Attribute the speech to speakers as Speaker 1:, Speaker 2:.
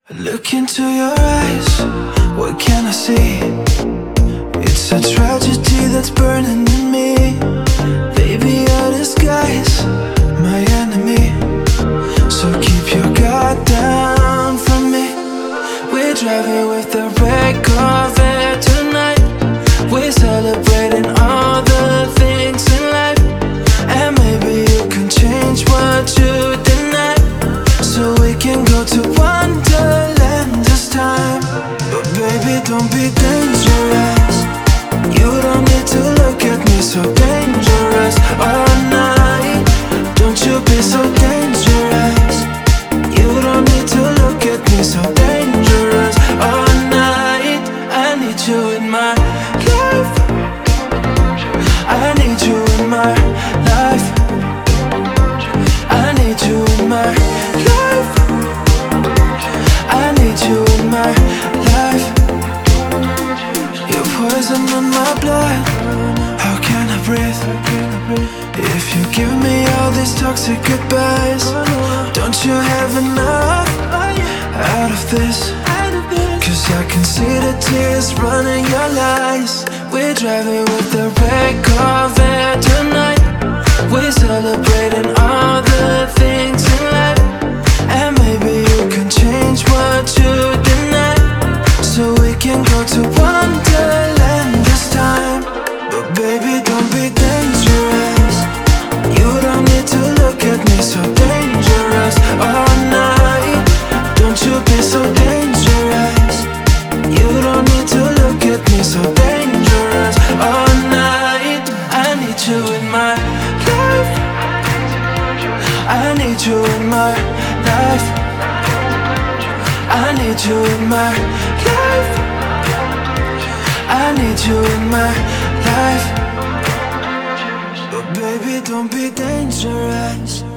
Speaker 1: Look into your eyes, what can I see? It's a tragedy that's burning in me. Baby, your disguise, my enemy. So keep your guard down from me. We're driving with the red Corvette tonight. We're celebrating all the things in life. And maybe you can change what you deny, so we can go to Wonderland this time. But baby, don't be dangerous. You don't need to look at me so dangerous all night. Don't you be so dangerous. You don't need to look at me so dangerous all night. I need you in my life. I need you in my life. I need you in my life. I need you in my life. You're poison in my blood. How can I breathe if you give me all these toxic goodbyes? Don't you have enough out of this? Cause I can see the tears running your lies. We're driving with the red Corvette tonight. We're celebrating all the things in life. And maybe you can change what you deny, so we can go to Wonderland this time. But baby, don't be dangerous. You don't need to look at me so dangerous all night. Don't you be so dangerous. You don't need to look at me so dangerous all night. I need you in my life. I need you in my life. I need you in my life. I need you in my life. But baby, don't be dangerous.